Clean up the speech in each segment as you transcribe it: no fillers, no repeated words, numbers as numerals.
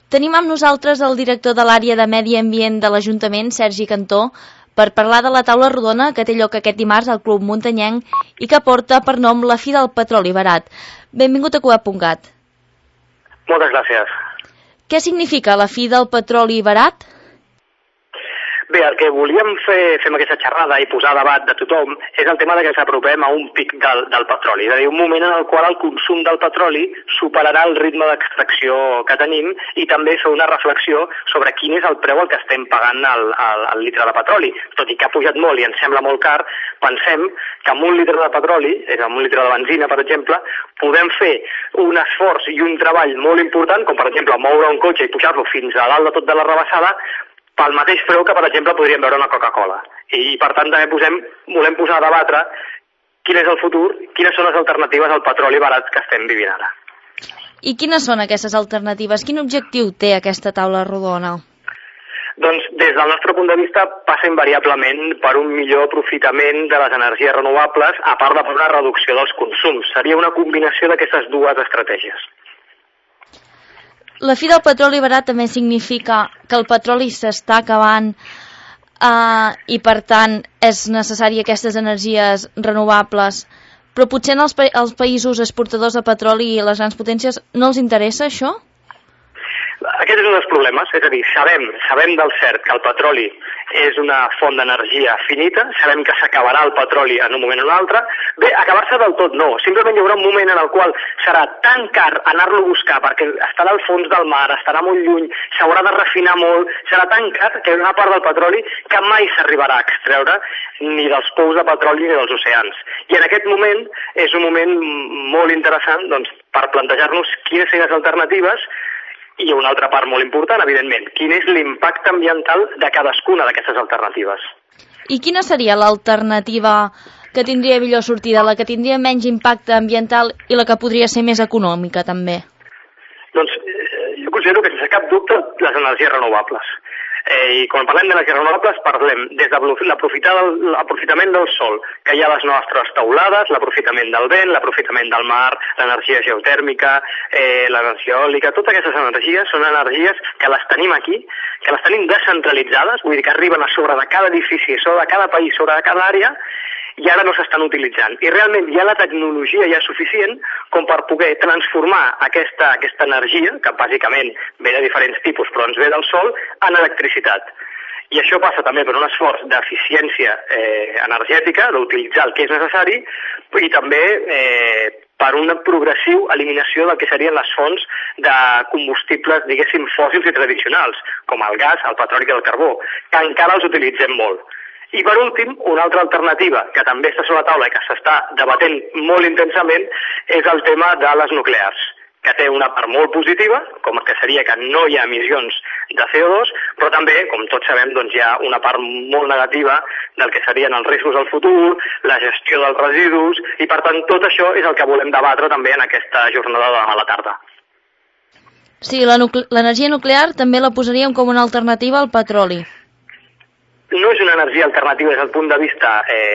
Tenim amb nosaltres el director de l'àrea de Medi Ambient de l'Ajuntament, Sergi Cantó, per parlar de la taula rodona que té lloc aquest dimarts al Club Muntanyenc i que porta per nom la Fi del Petroli Barat. Benvingut a Cugat.cat. Moltes gràcies. Què significa la fi del petroli barat? Bé, el que volíem fer amb aquesta xerrada i posar a debat de tothom és el tema de que ens apropem a un pic del petroli, és a dir, un moment en el qual el consum del petroli superarà el ritme d'extracció que tenim i també fer una reflexió sobre quin és el preu al que estem pagant el litre de petroli. Tot i que ha pujat molt i ens sembla molt car, pensem que amb un litre de petroli, amb un litre de benzina, per exemple, podem fer un esforç i un treball molt important, com per exemple moure un cotxe i pujar-lo fins a dalt de tot de la rebassada, pel mateix preu que, per exemple, podríem veure una Coca-Cola. I, per tant, també volem posar a debatre quin és el futur, quines són les alternatives al petroli barat que estem vivint ara. I quines són aquestes alternatives? Quin objectiu té aquesta taula rodona? Doncs, des del nostre punt de vista, passa invariablement per un millor aprofitament de les energies renovables, a part de per una reducció dels consums. Seria una combinació d'aquestes dues estratègies. La fi del petroli barat també significa que el petroli s'està acabant i, per tant, és necessari aquestes energies renovables. Però potser als països exportadors de petroli i les grans potències no els interessa això? Aquest és un dels problemes, és a dir, sabem del cert que el petroli és una font d'energia finita, sabem que s'acabarà el petroli en un moment o un altre. Bé, acabar-se del tot no, simplement hi haurà un moment en el qual serà tan car anar-lo a buscar perquè estarà al fons del mar, estarà molt lluny, s'haurà de refinar molt, serà tan car que hi ha una part del petroli que mai s'arribarà a extreure ni dels pous de petroli ni dels oceans. I en aquest moment és un moment molt interessant doncs, per plantejar-nos quines són les alternatives. I una altra part molt important, evidentment, quin és l'impacte ambiental de cadascuna d'aquestes alternatives. I quina seria l'alternativa que tindria millor sortida, la que tindria menys impacte ambiental i la que podria ser més econòmica, també? Doncs jo considero que, sense cap dubte, les energies renovables. I quan parlem d'energies renovables parlem des de l'aprofitament del sol, que hi ha a les nostres teulades, l'aprofitament del vent, l'aprofitament del mar, l'energia geotèrmica, l'energia eòlica, totes aquestes energies són energies que les tenim aquí, que les tenim descentralitzades, vull dir que arriben a sobre de cada edifici, sobre de cada país, sobre de cada àrea, i ara no s'estan utilitzant. I realment hi ha la tecnologia ja suficient com per poder transformar aquesta energia, que bàsicament ve de diferents tipus però ens ve del sol, en electricitat. I això passa també per un esforç d'eficiència energètica, d'utilitzar el que és necessari, i també per una progressiu eliminació del que serien les fonts de combustibles, diguéssim, fòssils i tradicionals, com el gas, el petroli i el carbó, que encara els utilitzem molt. I per últim, una altra alternativa que també està sobre la taula i que s'està debatent molt intensament és el tema de les nuclears, que té una part molt positiva, com que seria que no hi ha emissions de CO2, però també, com tots sabem, doncs hi ha una part molt negativa del que serien els riscos al futur, la gestió dels residus, i per tant tot això és el que volem debatre també en aquesta jornada de demà a la tarda. Sí, l'energia nuclear també la posaríem com una alternativa al petroli. No és una energia alternativa des del punt de vista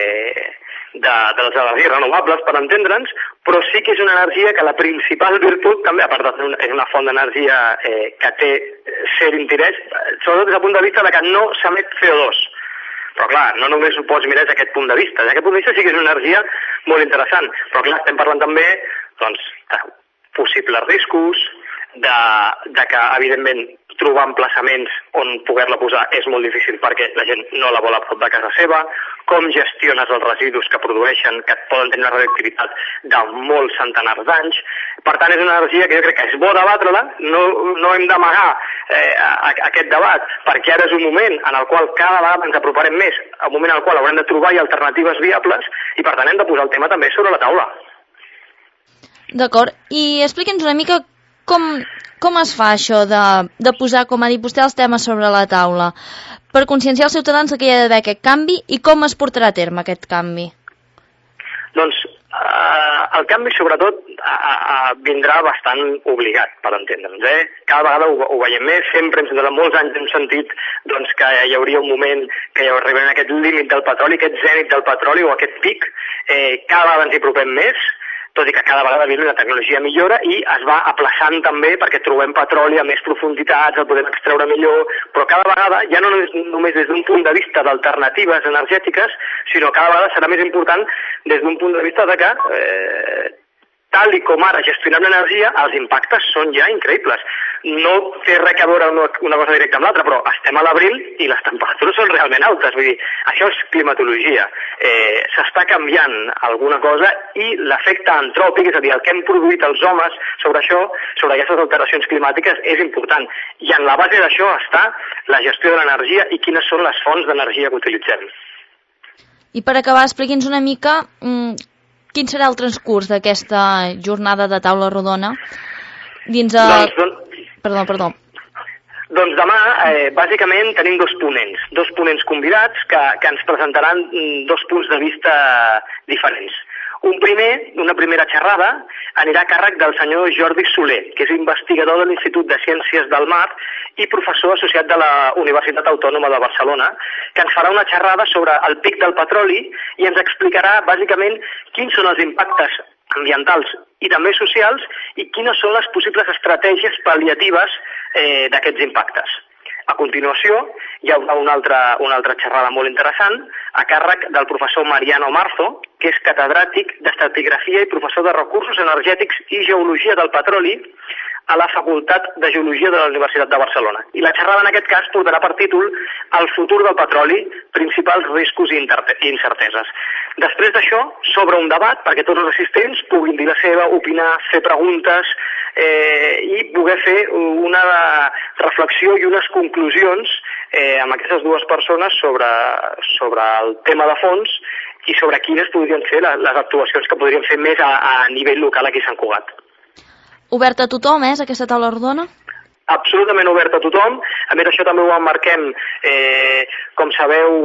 de les energies renovables, per entendre'ns, però sí que és una energia que la principal virtut, també, a part de és una font d'energia que té cert interès, sobretot des del punt de vista de que no s'emet CO2. Però clar, no només ho pots mirar des d'aquest punt de vista. Des d'aquest punt de vista sí que és una energia molt interessant, però clar, estem parlant també doncs, de possibles riscos, de que, evidentment, trobar emplaçaments on poder-la posar és molt difícil perquè la gent no la vol a prop de casa seva, com gestiones els residus que produeixen, que poden tenir una radioactivitat de molts centenars d'anys. Per tant, és una energia que jo crec que és bo debatre-la, no hem d'amagar aquest debat, perquè ara és un moment en el qual cada vegada ens aproparem més, un moment en el qual haurem de trobar alternatives viables i per tant hem de posar el tema també sobre la taula. D'acord, i explica'ns una mica com es fa això de posar, com ha dit vostè, els temes sobre la taula, per conscienciar els ciutadans que hi ha d'haver aquest canvi i com es portarà a terme aquest canvi? Doncs el canvi, sobretot, vindrà bastant obligat, per entendre'ns. Cada vegada ho veiem més, sempre durant molts anys hem sentit doncs, que hi hauria un moment que hi arribarà aquest límit del petroli, aquest zènit del petroli o aquest pic, cada vegada ens hi apropem més. tot i que cada vegada la tecnologia millora i es va aplaçant també perquè trobem petroli a més profunditats, el podem extreure millor, però cada vegada, ja no només des d'un punt de vista d'alternatives energètiques, sinó cada vegada serà més important des d'un punt de vista de que tal i com ara gestionem l'energia, els impactes són ja increïbles. No té res a veure una cosa directa amb l'altra, però estem a l'abril i les temperatures són realment altes. Vull dir, això és climatologia. S'està canviant alguna cosa i l'efecte antròpic, és a dir, el que hem produït els homes sobre això, sobre aquestes alteracions climàtiques, és important. I en la base d'això està la gestió de l'energia i quines són les fonts d'energia que utilitzem. I per acabar, expliqui'ns una mica quin serà el transcurs d'aquesta jornada de taula rodona dins el... Perdó. Doncs demà, bàsicament, tenim dos ponents convidats que ens presentaran dos punts de vista diferents. Una primera xerrada anirà a càrrec del senyor Jordi Soler, que és investigador de l'Institut de Ciències del Mar i professor associat de la Universitat Autònoma de Barcelona, que ens farà una xerrada sobre el pic del petroli i ens explicarà bàsicament quins són els impactes ambientals i també socials i quines són les possibles estratègies pal·liatives d'aquests impactes. A continuació, hi haurà una altra xerrada molt interessant a càrrec del professor Mariano Marzo, que és catedràtic d'estratigrafia i professor de recursos energètics i geologia del petroli a la Facultat de Geologia de la Universitat de Barcelona. I la xerrada en aquest cas portarà per títol El futur del petroli, principals riscos i incerteses. Després d'això, s'obre un debat perquè tots els assistents puguin dir la seva, opinar, fer preguntes i poder fer una reflexió i unes conclusions amb aquestes dues persones sobre el tema de fons i sobre quines podrien ser les actuacions que podrien fer més a nivell local aquí a Sant Cugat. Oberta a tothom, aquesta taula rodona? Absolutament oberta a tothom. A més, això també ho emmarquem. Com sabeu,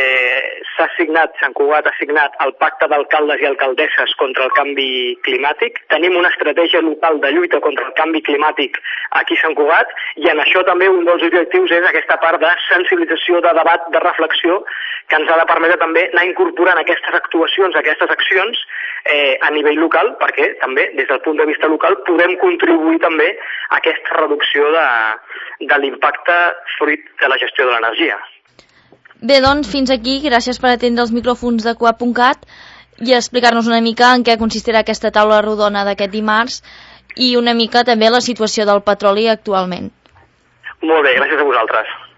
Sant Cugat ha signat el Pacte d'Alcaldes i Alcaldesses contra el Canvi Climàtic. Tenim una estratègia local de lluita contra el canvi climàtic aquí a Sant Cugat i en això també un dels objectius és aquesta part de sensibilització, de debat, de reflexió, que ens ha de permetre també anar incorporant aquestes actuacions, aquestes accions a nivell local, perquè també, des del punt de vista local, podem contribuir també a aquesta reducció de l'impacte fruit de la gestió de l'energia. Bé, doncs, fins aquí. Gràcies per atendre els micròfons de Coap.cat i explicar-nos una mica en què consistirà aquesta taula rodona d'aquest dimarts i una mica també la situació del petroli actualment. Molt bé, gràcies a vosaltres.